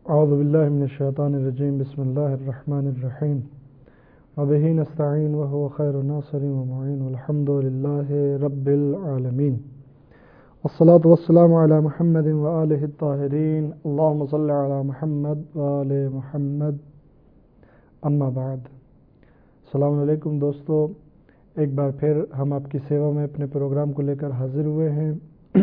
اعوذ باللہ من الشیطان الرجیم بسم اللہ الرحمن الرحیم وبہ نستعین وہو خیر ناصر ومعین والحمد للہ رب العالمین والصلاة والسلام علی محمد وآلہ الطاہرین اللہم صل علی محمد وآل محمد اما بعد۔ السلام علیکم دوستو، ایک بار پھر ہم آپ کی سیوا میں اپنے پروگرام کو لے کر حاضر ہوئے ہیں۔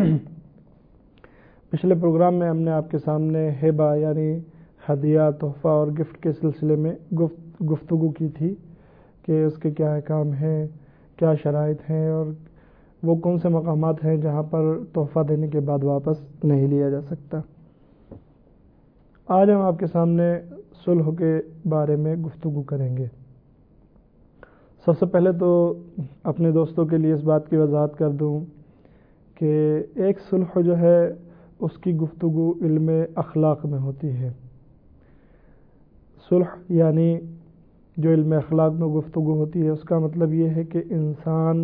پچھلے پروگرام میں ہم نے آپ کے سامنے ہبہ یعنی ہدیہ، تحفہ اور گفٹ کے سلسلے میں گفتگو کی تھی کہ اس کے کیا احکام ہیں، کیا شرائط ہیں اور وہ کون سے مقامات ہیں جہاں پر تحفہ دینے کے بعد واپس نہیں لیا جا سکتا۔ آج ہم آپ کے سامنے صلح کے بارے میں گفتگو کریں گے۔ سب سے پہلے تو اپنے دوستوں کے لیے اس بات کی وضاحت کر دوں کہ ایک صلح جو ہے اس کی گفتگو علم اخلاق میں ہوتی ہے۔ صلح یعنی جو علم اخلاق میں گفتگو ہوتی ہے اس کا مطلب یہ ہے کہ انسان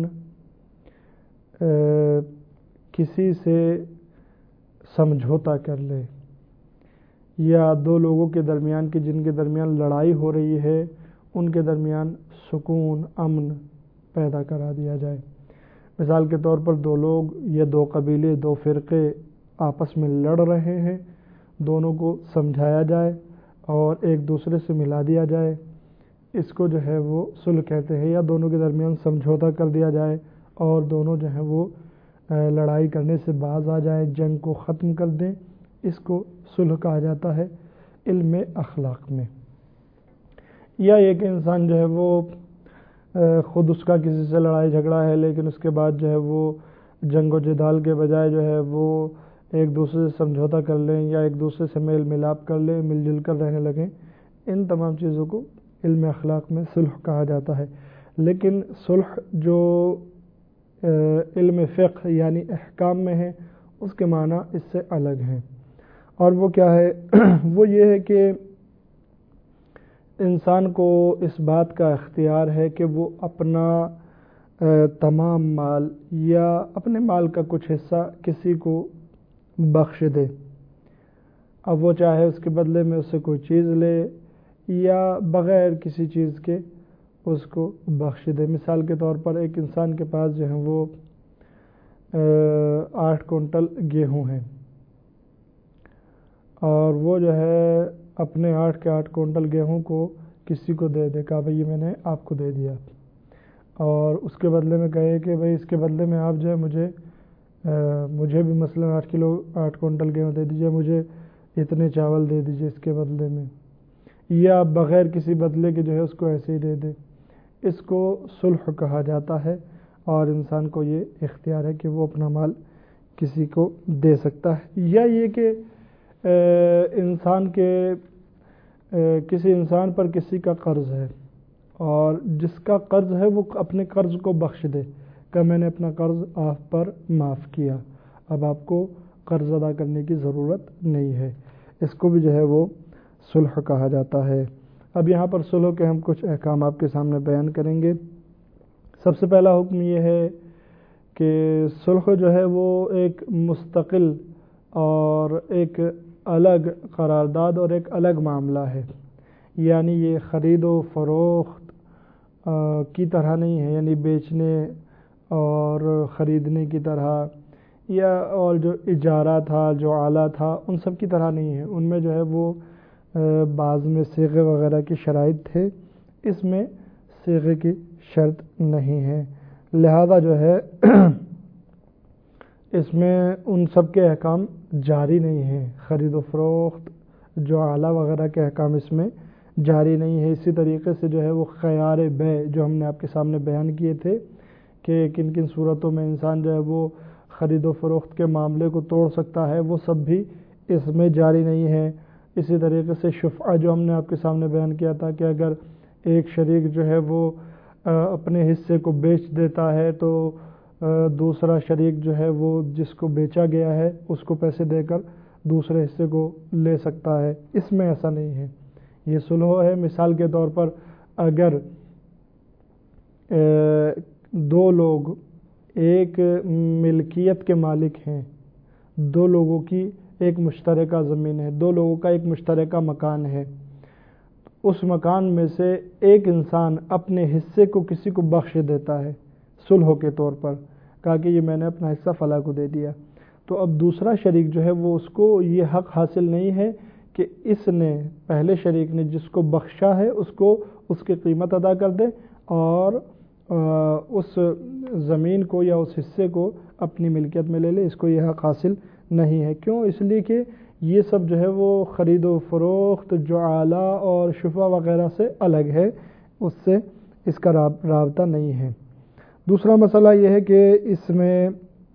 کسی سے سمجھوتا کر لے، یا دو لوگوں کے درمیان کی جن کے درمیان لڑائی ہو رہی ہے ان کے درمیان سکون، امن پیدا کرا دیا جائے۔ مثال کے طور پر دو لوگ یا دو قبیلے، دو فرقے آپس میں لڑ رہے ہیں، دونوں کو سمجھایا جائے اور ایک دوسرے سے ملا دیا جائے، اس کو جو ہے وہ صلح کہتے ہیں۔ یا دونوں کے درمیان سمجھوتا کر دیا جائے اور دونوں جو ہے وہ لڑائی کرنے سے باز آ جائیں، جنگ کو ختم کر دیں، اس کو صلح کہا جاتا ہے علم اخلاق میں۔ یا ایک انسان جو ہے وہ خود اس کا کسی سے لڑائی جھگڑا ہے لیکن اس کے بعد جو ہے وہ جنگ و جدال کے بجائے جو ہے وہ ایک دوسرے سے سمجھوتا کر لیں یا ایک دوسرے سے میل ملاپ کر لیں، مل جل کر رہنے لگیں، ان تمام چیزوں کو علم اخلاق میں صلح کہا جاتا ہے۔ لیکن صلح جو علم فقہ یعنی احکام میں ہے اس کے معنی اس سے الگ ہیں، اور وہ کیا ہے؟ وہ یہ ہے کہ انسان کو اس بات کا اختیار ہے کہ وہ اپنا تمام مال یا اپنے مال کا کچھ حصہ کسی کو بخش دے، اب وہ چاہے اس کے بدلے میں اس سے کوئی چیز لے یا بغیر کسی چیز کے اس کو بخش دے۔ مثال کے طور پر ایک انسان کے پاس جو ہے وہ 8 کنٹل گیہوں ہیں اور وہ جو ہے اپنے 8 کے 8 کنٹل گیہوں کو کسی کو دے دے، کہا بھئی یہ میں نے آپ کو دے دیا، اور اس کے بدلے میں کہے کہ بھئی اس کے بدلے میں آپ جو ہے مجھے بھی مثلا 8 کنٹل گیہوں دے دیجئے، مجھے اتنے چاول دے دیجئے اس کے بدلے میں، یا بغیر کسی بدلے کے جو ہے اس کو ایسے ہی دے دے، اس کو صلح کہا جاتا ہے، اور انسان کو یہ اختیار ہے کہ وہ اپنا مال کسی کو دے سکتا ہے۔ یا یہ کہ کسی انسان پر کسی کا قرض ہے اور جس کا قرض ہے وہ اپنے قرض کو بخش دے کہ میں نے اپنا قرض آپ پر معاف کیا، اب آپ کو قرض ادا کرنے کی ضرورت نہیں ہے، اس کو بھی جو ہے وہ صلح کہا جاتا ہے۔ اب یہاں پر صلح کے ہم کچھ احکام آپ کے سامنے بیان کریں گے۔ سب سے پہلا حکم یہ ہے کہ صلح جو ہے وہ ایک مستقل اور ایک الگ قرارداد اور ایک الگ معاملہ ہے، یعنی یہ خرید و فروخت کی طرح نہیں ہے، یعنی بیچنے اور خریدنے کی طرح، یا اور جو اجارہ تھا، جو آلہ تھا، ان سب کی طرح نہیں ہے۔ ان میں جو ہے وہ بعض میں صیغے وغیرہ کی شرائط تھے، اس میں صیغے کی شرط نہیں ہے، لہذا جو ہے اس میں ان سب کے احکام جاری نہیں ہیں۔ خرید و فروخت، جو آلہ وغیرہ کے احکام اس میں جاری نہیں ہے۔ اسی طریقے سے جو ہے وہ خیار بیع جو ہم نے آپ کے سامنے بیان کیے تھے کہ کن کن صورتوں میں انسان جو ہے وہ خرید و فروخت کے معاملے کو توڑ سکتا ہے، وہ سب بھی اس میں جاری نہیں ہے۔ اسی طریقے سے شفعہ جو ہم نے آپ کے سامنے بیان کیا تھا کہ اگر ایک شریک جو ہے وہ اپنے حصے کو بیچ دیتا ہے تو دوسرا شریک جو ہے وہ جس کو بیچا گیا ہے اس کو پیسے دے کر دوسرے حصے کو لے سکتا ہے، اس میں ایسا نہیں ہے، یہ صلح ہے۔ مثال کے طور پر اگر دو لوگ ایک ملکیت کے مالک ہیں، دو لوگوں کی ایک مشترکہ زمین ہے، دو لوگوں کا ایک مشترکہ مکان ہے، اس مکان میں سے ایک انسان اپنے حصے کو کسی کو بخش دیتا ہے صلح کے طور پر، کہا کہ یہ میں نے اپنا حصہ فلاں کو دے دیا، تو اب دوسرا شریک جو ہے وہ اس کو یہ حق حاصل نہیں ہے کہ اس نے پہلے شریک نے جس کو بخشا ہے اس کو اس کی قیمت ادا کر دے اور اس زمین کو یا اس حصے کو اپنی ملکیت میں لے لے، اس کو یہ حق حاصل نہیں ہے۔ کیوں؟ اس لیے کہ یہ سب جو ہے وہ خرید و فروخت، جعالہ اور شفعہ وغیرہ سے الگ ہے، اس سے اس کا رابطہ نہیں ہے۔ دوسرا مسئلہ یہ ہے کہ اس میں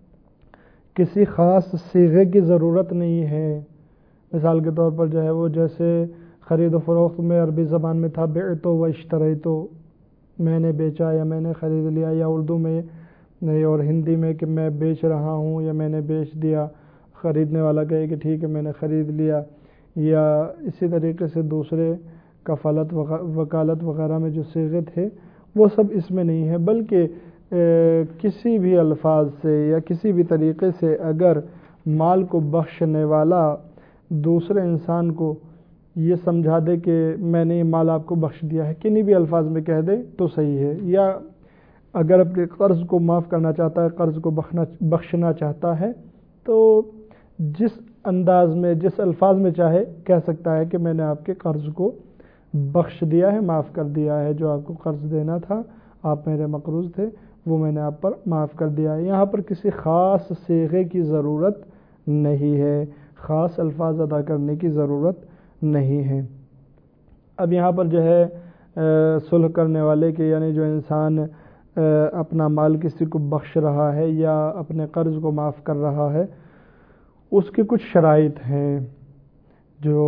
کسی خاص صیغے کی ضرورت نہیں ہے۔ مثال کے طور پر جو ہے وہ جیسے خرید و فروخت میں عربی زبان میں تھا بعتو و اشتریتو، میں نے بیچا یا میں نے خرید لیا، یا اردو میں اور ہندی میں کہ میں بیچ رہا ہوں یا میں نے بیچ دیا، خریدنے والا کہے کہ ٹھیک ہے میں نے خرید لیا، یا اسی طریقے سے دوسرے کفالت وکالت وغیرہ میں جو صیغے تھے وہ سب اس میں نہیں ہے، بلکہ کسی بھی الفاظ سے یا کسی بھی طریقے سے اگر مال کو بخشنے والا دوسرے انسان کو یہ سمجھا دے کہ میں نے یہ مال آپ کو بخش دیا ہے، کنہیں بھی الفاظ میں کہہ دے تو صحیح ہے، یا اگر اپنے قرض کو معاف کرنا چاہتا ہے، قرض کو بخشنا چاہتا ہے تو جس انداز میں جس الفاظ میں چاہے کہہ سکتا ہے کہ میں نے آپ کے قرض کو بخش دیا ہے، معاف کر دیا ہے، جو آپ کو قرض دینا تھا، آپ میرے مقروض تھے، وہ میں نے آپ پر معاف کر دیا ہے۔ یہاں پر کسی خاص صیغے کی ضرورت نہیں ہے، خاص الفاظ ادا کرنے کی ضرورت نہیں ہے۔ اب یہاں پر جو ہے صلح کرنے والے کے یعنی جو انسان اپنا مال کسی کو بخش رہا ہے یا اپنے قرض کو معاف کر رہا ہے، اس کے کچھ شرائط ہیں جو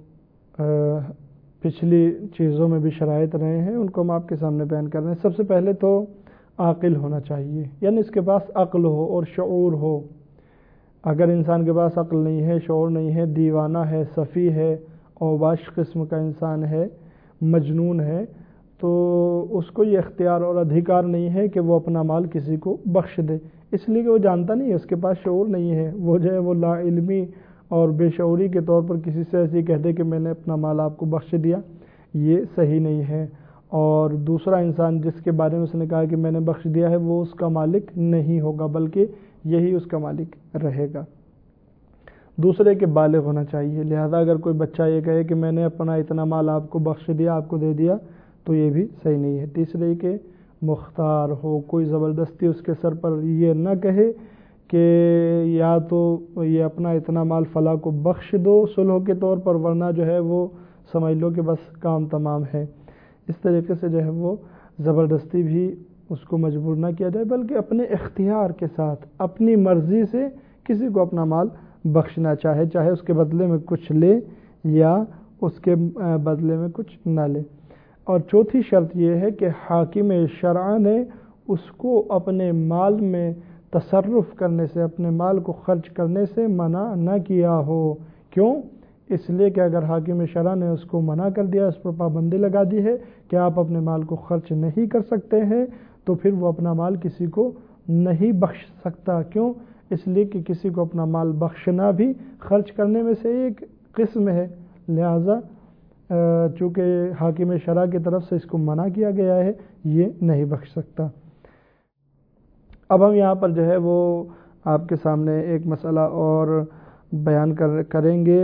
پچھلی چیزوں میں بھی شرائط رہے ہیں، ان کو ہم آپ کے سامنے بیان کر رہے ہیں۔ سب سے پہلے تو عاقل ہونا چاہیے، یعنی اس کے پاس عقل ہو اور شعور ہو۔ اگر انسان کے پاس عقل نہیں ہے، شعور نہیں ہے، دیوانہ ہے، سفیہ ہے، اوباش قسم کا انسان ہے، مجنون ہے، تو اس کو یہ اختیار اور ادھیکار نہیں ہے کہ وہ اپنا مال کسی کو بخش دے، اس لیے کہ وہ جانتا نہیں ہے، اس کے پاس شعور نہیں ہے، وہ جو ہے وہ لا علمی اور بے شعوری کے طور پر کسی سے ایسی کہہ دے کہ میں نے اپنا مال آپ کو بخش دیا، یہ صحیح نہیں ہے۔ اور دوسرا انسان جس کے بارے میں اس نے کہا کہ میں نے بخش دیا ہے، وہ اس کا مالک نہیں ہوگا بلکہ یہی اس کا مالک رہے گا۔ دوسرے کے بالغ ہونا چاہیے، لہذا اگر کوئی بچہ یہ کہے کہ میں نے اپنا اتنا مال آپ کو بخش دیا، آپ کو دے دیا، تو یہ بھی صحیح نہیں ہے۔ تیسرے کہ مختار ہو، کوئی زبردستی اس کے سر پر یہ نہ کہے کہ یا تو یہ اپنا اتنا مال فلاں کو بخش دو صلح کے طور پر، ورنہ جو ہے وہ سمجھ لو کہ بس کام تمام ہے۔ اس طریقے سے جو ہے وہ زبردستی بھی اس کو مجبور نہ کیا جائے، بلکہ اپنے اختیار کے ساتھ اپنی مرضی سے کسی کو اپنا مال بخشنا چاہے اس کے بدلے میں کچھ لے یا اس کے بدلے میں کچھ نہ لے۔ اور چوتھی شرط یہ ہے کہ حاکم شرع نے اس کو اپنے مال میں تصرف کرنے سے، اپنے مال کو خرچ کرنے سے منع نہ کیا ہو۔ کیوں؟ اس لیے کہ اگر حاکم شرع نے اس کو منع کر دیا، اس پر پابندی لگا دی ہے کہ آپ اپنے مال کو خرچ نہیں کر سکتے ہیں، تو پھر وہ اپنا مال کسی کو نہیں بخش سکتا۔ کیوں؟ اس لیے کہ کسی کو اپنا مال بخشنا بھی خرچ کرنے میں سے ایک قسم ہے، لہذا چونکہ حاکم شرع کی طرف سے اس کو منع کیا گیا ہے، یہ نہیں بخش سکتا۔ اب ہم یہاں پر جو ہے وہ آپ کے سامنے ایک مسئلہ اور بیان کریں گے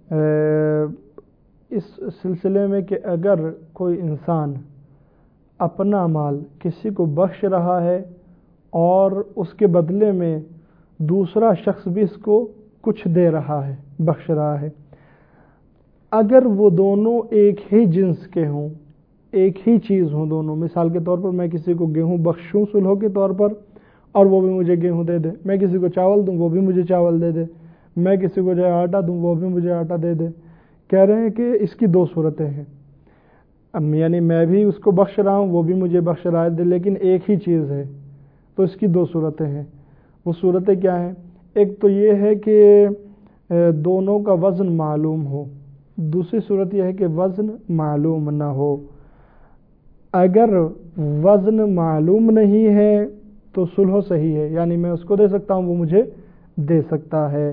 اس سلسلے میں کہ اگر کوئی انسان اپنا مال کسی کو بخش رہا ہے اور اس کے بدلے میں دوسرا شخص بھی اس کو کچھ دے رہا ہے، بخش رہا ہے، اگر وہ دونوں ایک ہی جنس کے ہوں، ایک ہی چیز ہوں دونوں، مثال کے طور پر میں کسی کو گیہوں بخشوں صلح کے طور پر اور وہ بھی مجھے گیہوں دے دے، میں کسی کو چاول دوں وہ بھی مجھے چاول دے دے، میں کسی کو جو ہے آٹا دوں وہ بھی مجھے آٹا دے دے، کہہ رہے ہیں کہ اس کی دو صورتیں ہیں، یعنی میں بھی اس کو بخش رہا ہوں، وہ بھی مجھے بخش رہا ہے، لیکن ایک ہی چیز ہے، تو اس کی دو صورتیں ہیں۔ وہ صورتیں کیا ہیں؟ ایک تو یہ ہے کہ دونوں کا وزن معلوم ہو، دوسری صورت یہ ہے کہ وزن معلوم نہ ہو۔ اگر وزن معلوم نہیں ہے تو صلح صحیح ہے، یعنی میں اس کو دے سکتا ہوں، وہ مجھے دے سکتا ہے،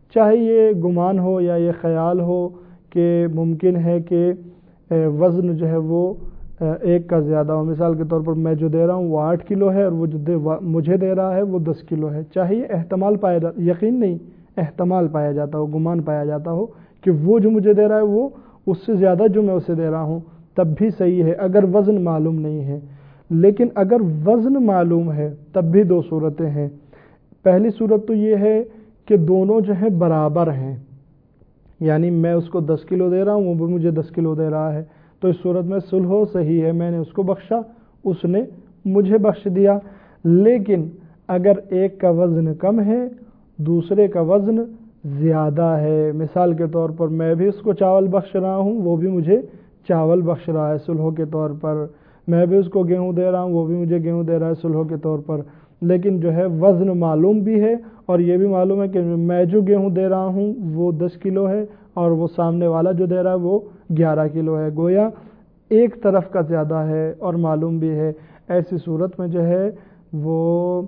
چاہے یہ گمان ہو یا یہ خیال ہو کہ ممکن ہے کہ وزن جو ہے وہ ایک کا زیادہ ہو. مثال کے طور پر میں جو دے رہا ہوں وہ 8 کلو ہے اور وہ جو مجھے دے رہا ہے وہ 10 کلو ہے. چاہے یہ احتمال پایا جاتا، یقین نہیں، احتمال پایا جاتا ہو، گمان پایا جاتا ہو کہ وہ جو مجھے دے رہا ہے وہ اس سے زیادہ جو میں اسے دے رہا ہوں، تب بھی صحیح ہے اگر وزن معلوم نہیں ہے. لیکن اگر وزن معلوم ہے تب بھی دو صورتیں ہیں. پہلی صورت تو یہ ہے کہ دونوں جو ہیں برابر ہیں، یعنی میں اس کو 10 کلو دے رہا ہوں، وہ بھی مجھے 10 کلو دے رہا ہے، تو اس صورت میں صلح صحیح ہے، میں نے اس کو بخشا، اس نے مجھے بخش دیا. لیکن اگر ایک کا وزن کم ہے دوسرے کا وزن زیادہ ہے، مثال کے طور پر میں بھی اس کو چاول بخش رہا ہوں، وہ بھی مجھے چاول بخش رہا ہے صلح کے طور پر، میں بھی اس کو گیہوں دے رہا ہوں، وہ بھی مجھے گیہوں دے رہا ہے صلح کے طور پر، لیکن جو ہے وزن معلوم بھی ہے اور یہ بھی معلوم ہے کہ میں جو گیہوں دے رہا ہوں وہ 10 کلو ہے اور وہ سامنے والا جو دے رہا ہے وہ 11 کلو ہے، گویا ایک طرف کا زیادہ ہے اور معلوم بھی ہے. ایسی صورت میں جو ہے وہ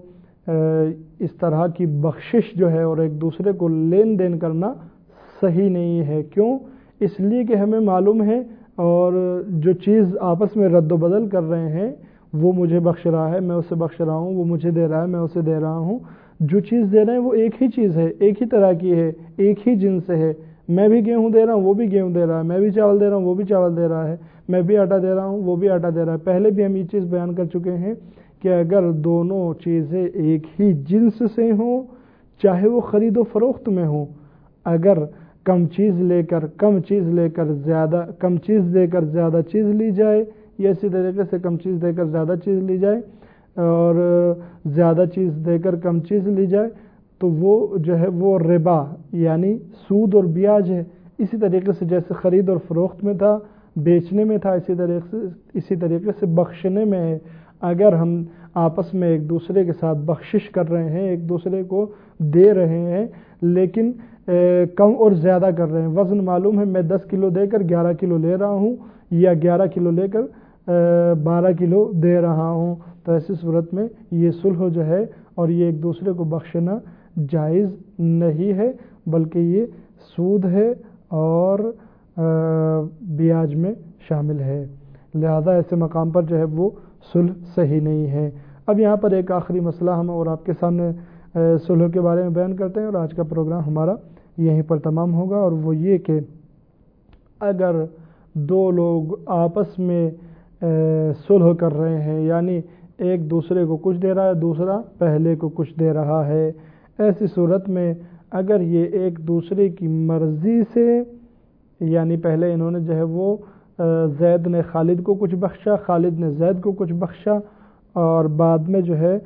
اس طرح کی بخشش جو ہے اور ایک دوسرے کو لین دین کرنا صحیح نہیں ہے. کیوں؟ اس لیے کہ ہمیں معلوم ہے اور جو چیز آپس میں رد و بدل کر رہے ہیں وہ مجھے بخش رہا ہے، میں اسے بخش رہا ہوں، وہ مجھے دے رہا ہے، میں اسے دے رہا ہوں. جو چیز دے رہے ہیں وہ ایک ہی چیز ہے، ایک ہی طرح کی ہے، ایک ہی جنس ہے. میں بھی گیہوں دے رہا ہوں، وہ بھی گیہوں دے رہا ہے، میں بھی چاول دے رہا ہوں، وہ بھی چاول دے رہا ہے، میں بھی آٹا دے رہا ہوں، وہ بھی آٹا دے رہا ہے. پہلے بھی ہم یہ چیز بیان کر چکے ہیں کہ اگر دونوں چیزیں ایک ہی جنس سے ہوں، چاہے وہ خرید و فروخت میں ہوں، اگر کم چیز لے کر کم چیز دے کر زیادہ چیز لی جائے یا اسی طریقے سے کم چیز دے کر زیادہ چیز لی جائے اور زیادہ چیز دے کر کم چیز لی جائے تو وہ جو ہے وہ ربا یعنی سود اور بیاج ہے. اسی طریقے سے جیسے خرید اور فروخت میں تھا، بیچنے میں تھا، اسی طریقے سے بخشنے میں ہے. اگر ہم آپس میں ایک دوسرے کے ساتھ بخشش کر رہے ہیں، ایک دوسرے کو دے رہے ہیں لیکن کم اور زیادہ کر رہے ہیں، وزن معلوم ہے، میں 10 کلو دے کر 11 کلو لے رہا ہوں یا 11 کلو لے کر 12 کلو دے رہا ہوں، تو ایسی صورت میں یہ صلح جو ہے اور یہ ایک دوسرے کو بخشنا جائز نہیں ہے، بلکہ یہ سود ہے اور بیاج میں شامل ہے. لہذا ایسے مقام پر جو ہے وہ صلح صحیح نہیں ہے. اب یہاں پر ایک آخری مسئلہ ہم اور آپ کے سامنے صلح کے بارے میں بیان کرتے ہیں اور آج کا پروگرام ہمارا یہیں پر تمام ہوگا، اور وہ یہ کہ اگر دو لوگ آپس میں صلح کر رہے ہیں، یعنی ایک دوسرے کو کچھ دے رہا ہے، دوسرا پہلے کو کچھ دے رہا ہے، ایسی صورت میں اگر یہ ایک دوسرے کی مرضی سے، یعنی پہلے انہوں نے جو ہے وہ زید نے خالد کو کچھ بخشا، خالد نے زید کو کچھ بخشا، اور بعد میں جو ہے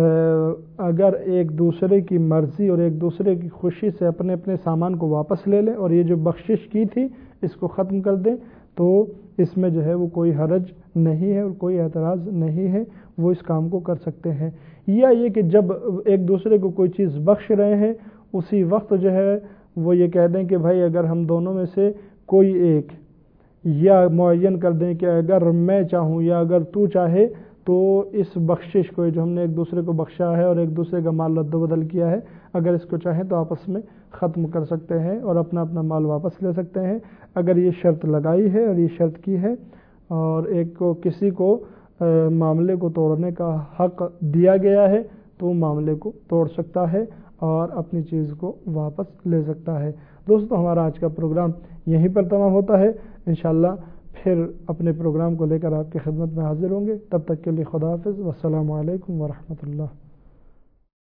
اگر ایک دوسرے کی مرضی اور ایک دوسرے کی خوشی سے اپنے اپنے سامان کو واپس لے لیں اور یہ جو بخشش کی تھی اس کو ختم کر دیں، تو اس میں جو ہے وہ کوئی حرج نہیں ہے اور کوئی اعتراض نہیں ہے، وہ اس کام کو کر سکتے ہیں. یا یہ کہ جب ایک دوسرے کو کوئی چیز بخش رہے ہیں اسی وقت جو ہے وہ یہ کہہ دیں کہ بھائی اگر ہم دونوں میں سے کوئی ایک، یا معین کر دیں کہ اگر میں چاہوں یا اگر تو چاہے تو اس بخشش کو جو ہم نے ایک دوسرے کو بخشا ہے اور ایک دوسرے کا مال رد و بدل کیا ہے، اگر اس کو چاہیں تو آپس میں ختم کر سکتے ہیں اور اپنا اپنا مال واپس لے سکتے ہیں. اگر یہ شرط لگائی ہے اور یہ شرط کی ہے اور ایک کو کسی کو معاملے کو توڑنے کا حق دیا گیا ہے تو وہ معاملے کو توڑ سکتا ہے اور اپنی چیز کو واپس لے سکتا ہے. دوستو ہمارا آج کا پروگرام یہیں پر تمام ہوتا ہے. انشاءاللہ پھر اپنے پروگرام کو لے کر آپ کی خدمت میں حاضر ہوں گے. تب تک کے لیے خدا حافظ، والسلام علیکم ورحمۃ اللہ.